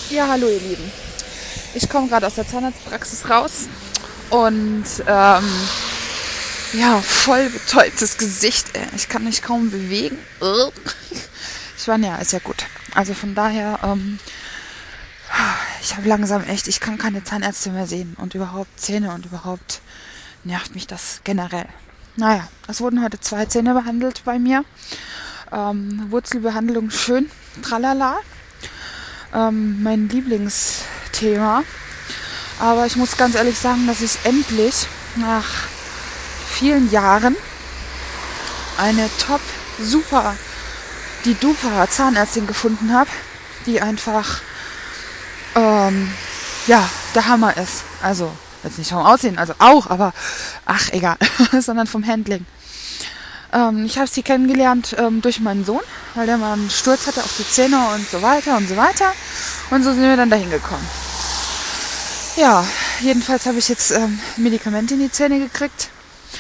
Ja, hallo ihr Lieben. Ich komme gerade aus der Zahnarztpraxis raus und ja, voll betäubtes Gesicht. Ich kann mich kaum bewegen. Ich meine, ja, ist ja gut. Also von daher, ich habe langsam echt, ich kann keine Zahnärzte mehr sehen und überhaupt Zähne und überhaupt nervt mich das generell. Naja, es wurden heute 2 Zähne behandelt bei mir. Wurzelbehandlung schön, tralala. Mein Lieblingsthema. Aber ich muss ganz ehrlich sagen, dass ich endlich nach vielen Jahren eine top, super, die duper Zahnärztin gefunden habe, die einfach, ja, der Hammer ist. Also, jetzt nicht vom Aussehen, also auch, aber ach, egal, sondern vom Handling. Ich habe sie kennengelernt durch meinen Sohn, weil der mal einen Sturz hatte auf die Zähne und so weiter und so weiter. Und so sind wir dann dahin gekommen. Ja, jedenfalls habe ich jetzt Medikamente in die Zähne gekriegt.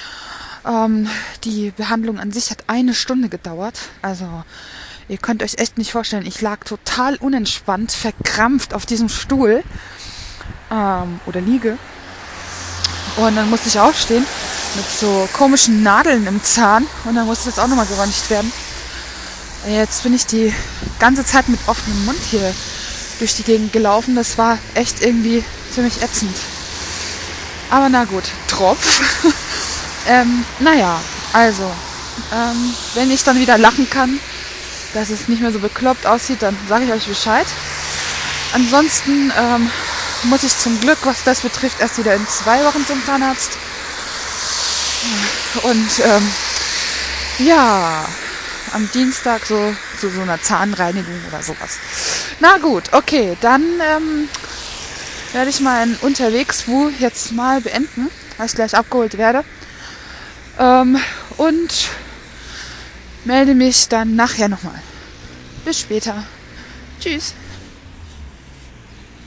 Die Behandlung an sich hat 1 Stunde gedauert. Also ihr könnt euch echt nicht vorstellen, ich lag total unentspannt, verkrampft auf diesem Stuhl oder liege. Und dann musste ich aufstehen mit so komischen Nadeln im Zahn und dann musste das auch nochmal geröntgt werden. Jetzt bin ich die ganze Zeit mit offenem Mund hier durch die Gegend gelaufen. Das war echt irgendwie ziemlich ätzend. Aber na gut, Tropf. Naja, also, wenn ich dann wieder lachen kann, dass es nicht mehr so bekloppt aussieht, dann sage ich euch Bescheid. Ansonsten muss ich zum Glück, was das betrifft, erst wieder in 2 Wochen zum Zahnarzt. Und ja, am Dienstag so zu so einer Zahnreinigung oder sowas. Na gut, okay, dann werde ich meinen Unterwegsbu jetzt mal beenden, weil ich gleich abgeholt werde. Und melde mich dann nachher nochmal. Bis später. Tschüss.